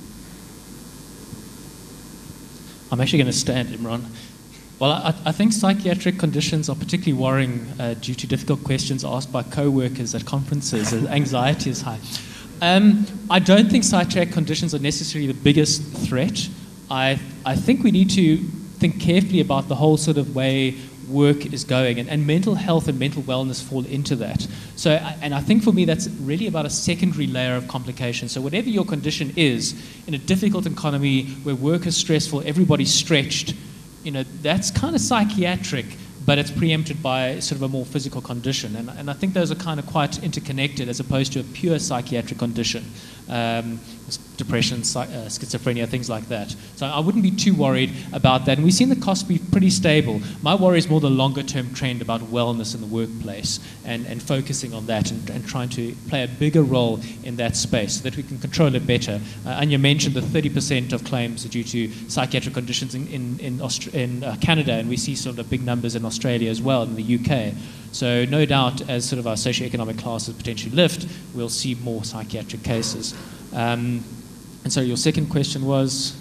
I'm actually going to stand, Imran. Well, I, I think psychiatric conditions are particularly worrying uh, due to difficult questions asked by co-workers at conferences. Anxiety is high. Um, I don't think psychiatric conditions are necessarily the biggest threat. I, I think we need to think carefully about the whole sort of way work is going, and, and mental health and mental wellness fall into that. So, and I think for me that's really about a secondary layer of complication. So whatever your condition is, in a difficult economy where work is stressful, everybody's stretched, you know, that's kind of psychiatric, but it's preempted by sort of a more physical condition. And, and I think those are kind of quite interconnected as opposed to a pure psychiatric condition. Um, depression, uh, schizophrenia, things like that. So I wouldn't be too worried about that. And we've seen the cost be pretty stable. My worry is more the longer-term trend about wellness in the workplace and, and focusing on that and, and trying to play a bigger role in that space so that we can control it better. Uh, Anya mentioned the thirty percent of claims are due to psychiatric conditions in, in, in, Aust- in uh, Canada, and we see sort of big numbers in Australia as well, in the U K. So no doubt, as sort of our socioeconomic classes potentially lift, we'll see more psychiatric cases. Um, and so your second question was?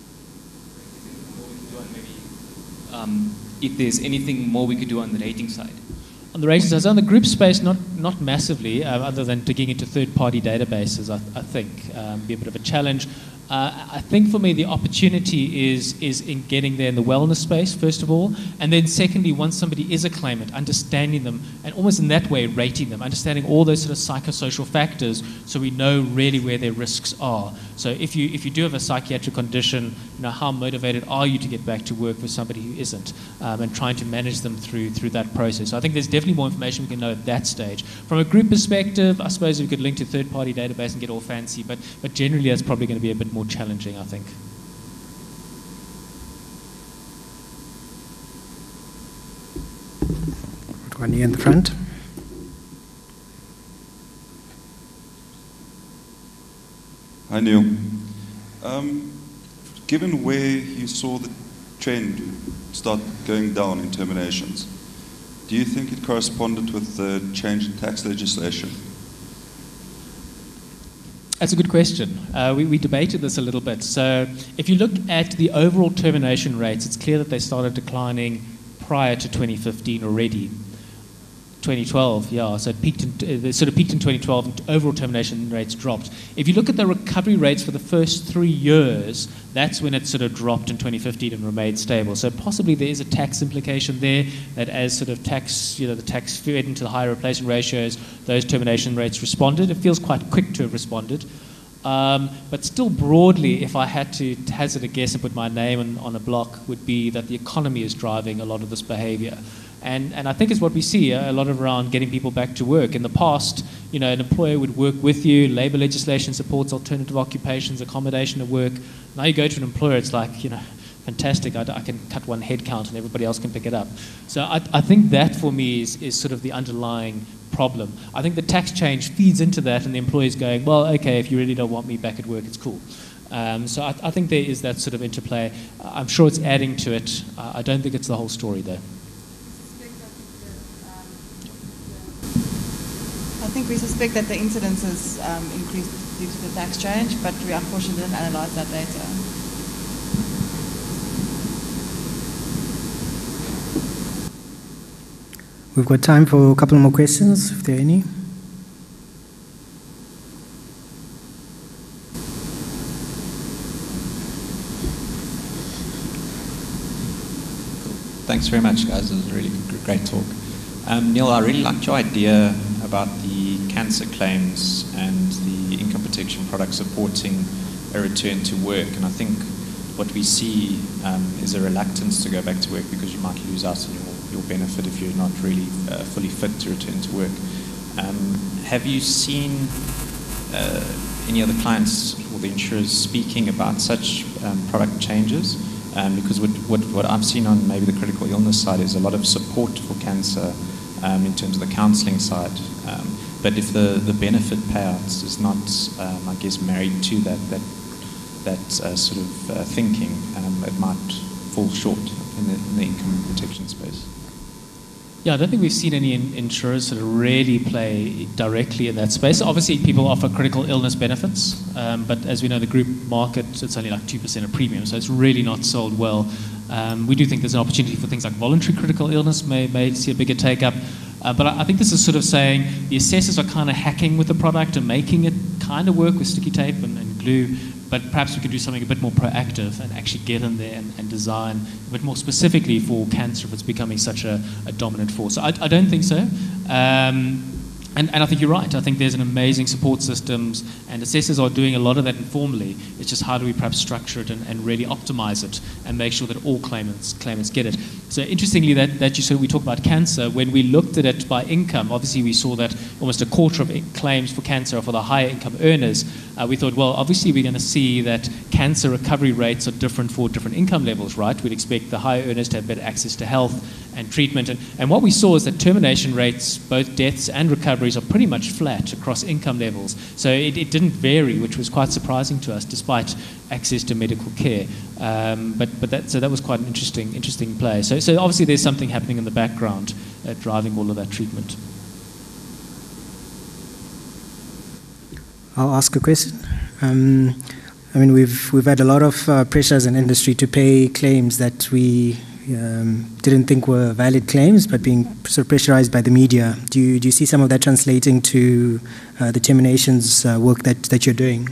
Um, if there's anything more we could do on the rating side. On the rating side, so on the group space, not not massively, uh, other than digging into third-party databases, I, I think, um, be a bit of a challenge. Uh, I think for me the opportunity is is in getting there in the wellness space, first of all, and then secondly, once somebody is a claimant, understanding them, and almost in that way rating them, understanding all those sort of psychosocial factors so we know really where their risks are. So if you if you do have a psychiatric condition, you know, how motivated are you to get back to work with somebody who isn't, um, and trying to manage them through through that process. So I think there's definitely more information we can know at that stage. From a group perspective, I suppose we could link to third-party database and get all fancy, but but generally that's probably going to be a bit more challenging, I think. One here in the front. Hi, Neil. Um, given where you saw the trend start going down in terminations, do you think it corresponded with the change in tax legislation? That's a good question. Uh, we, we debated this a little bit. So if you look at the overall termination rates, it's clear that they started declining prior to twenty fifteen already. twenty twelve, yeah, so it peaked in, uh, they sort of peaked in twenty twelve and overall termination rates dropped. If you look at the recovery rates for the first three years, that's when it sort of dropped in twenty fifteen and remained stable. So possibly there is a tax implication there that as sort of tax, you know, the tax fed into the higher replacement ratios, those termination rates responded. It feels quite quick to have responded. Um, but still broadly, if I had to hazard a guess and put my name on, on a block, would be that the economy is driving a lot of this behavior. And, and I think it's what we see, uh, a lot of around getting people back to work. In the past, you know, an employer would work with you, labor legislation supports alternative occupations, accommodation at work. Now you go to an employer, it's like, you know, fantastic, I, I can cut one head count and everybody else can pick it up. So I, I think that for me is, is sort of the underlying problem. I think the tax change feeds into that and the employer's going, well, okay, if you really don't want me back at work, it's cool. Um, so I, I think there is that sort of interplay. I'm sure it's adding to it. Uh, I don't think it's the whole story, though. I think we suspect that the incidence has um, increased due to the tax change, but we unfortunately didn't analyze that data. We've got time for a couple more questions, if there are any. Thanks very much, guys. It was a really great talk. Um, Neil, I really liked your idea about the cancer claims and the income protection product supporting a return to work. And I think what we see um, is a reluctance to go back to work because you might lose out on your, your benefit if you're not really uh, fully fit to return to work. Um, have you seen uh, any other clients or the insurers speaking about such um, product changes? Um, because what, what, what I've seen on maybe the critical illness side is a lot of support for cancer um, in terms of the counselling side. Um, but if the, the benefit payouts is not, um, I guess, married to that that, that uh, sort of uh, thinking, um, it might fall short in the, in the income protection space. Yeah, I don't think we've seen any in- insurers sort of really play directly in that space. Obviously, people offer critical illness benefits, um, but as we know, the group market, it's only like two percent of premium, so it's really not sold well. Um, we do think there's an opportunity for things like voluntary critical illness, may, may see a bigger take-up. Uh, but I, I think this is sort of saying the assessors are kind of hacking with the product and making it kind of work with sticky tape and, and glue, but perhaps we could do something a bit more proactive and actually get in there and, and design a bit more specifically for cancer if it's becoming such a, a dominant force. I, I don't think so. Um, and, and I think you're right. I think there's an amazing support systems, and assessors are doing a lot of that informally. It's just how do we perhaps structure it and, and really optimize it and make sure that all claimants claimants get it. So interestingly, that, that you said we talk about cancer, when we looked at it by income, obviously we saw that almost a quarter of claims for cancer are for the higher income earners. Uh, we thought, well, obviously we're going to see that cancer recovery rates are different for different income levels, right? We'd expect the higher earners to have better access to health and treatment. And, and what we saw is that termination rates, both deaths and recoveries, are pretty much flat across income levels. So it, it didn't vary, which was quite surprising to us, despite access to medical care. Um, but but that, so that was quite an interesting interesting play. So, so obviously there's something happening in the background uh, driving all of that treatment. I'll ask a question. Um, I mean, we've we've had a lot of uh, pressure as an industry to pay claims that we um, didn't think were valid claims, but being sort of pressurized by the media. Do you do you see some of that translating to uh, the terminations uh, work that, that you're doing?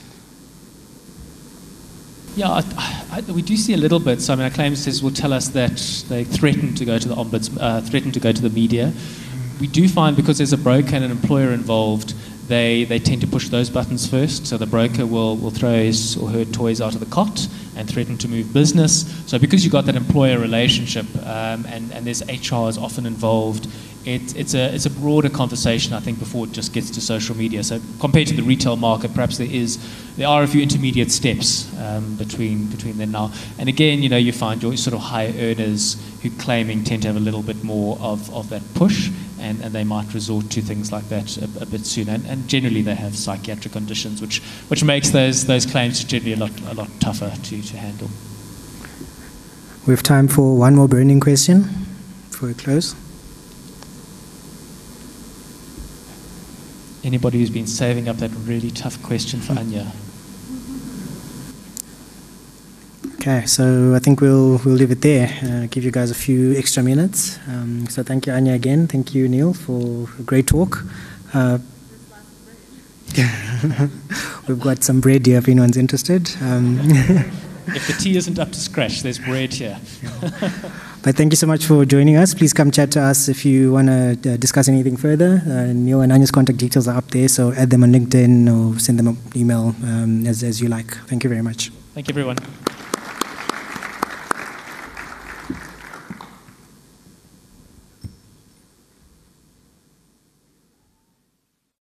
Yeah, I, I, we do see a little bit. So I mean, our claims says will tell us that they threaten to go to the ombuds, uh, threaten to go to the media. We do find because there's a broker and an employer involved, They, they tend to push those buttons first. So the broker will, will throw his or her toys out of the cot and threaten to move business. So because you've got that employer relationship um, and, and there's H R is often involved, it, it's, a, it's a broader conversation, I think, before it just gets to social media. So compared to the retail market, perhaps there is there are a few intermediate steps um, between between them now. And again, you know, you find your sort of higher earners who claiming tend to have a little bit more of, of that push. And, and they might resort to things like that a, a bit sooner. And, and generally they have psychiatric conditions, which, which makes those, those claims generally a lot, a lot tougher to, to handle. We have time for one more burning question before we close. Anybody who's been saving up that really tough question for Anya? Okay, so I think we'll we'll leave it there. Uh, give you guys a few extra minutes. Um, so thank you, Anya, again. Thank you, Neil, for a great talk. Uh, we've got some bread here if anyone's interested. Um, if the tea isn't up to scratch, there's bread here. But thank you so much for joining us. Please come chat to us if you want to uh, discuss anything further. Uh, Neil and Anya's contact details are up there, so add them on LinkedIn or send them an email um, as, as you like. Thank you very much. Thank you, everyone.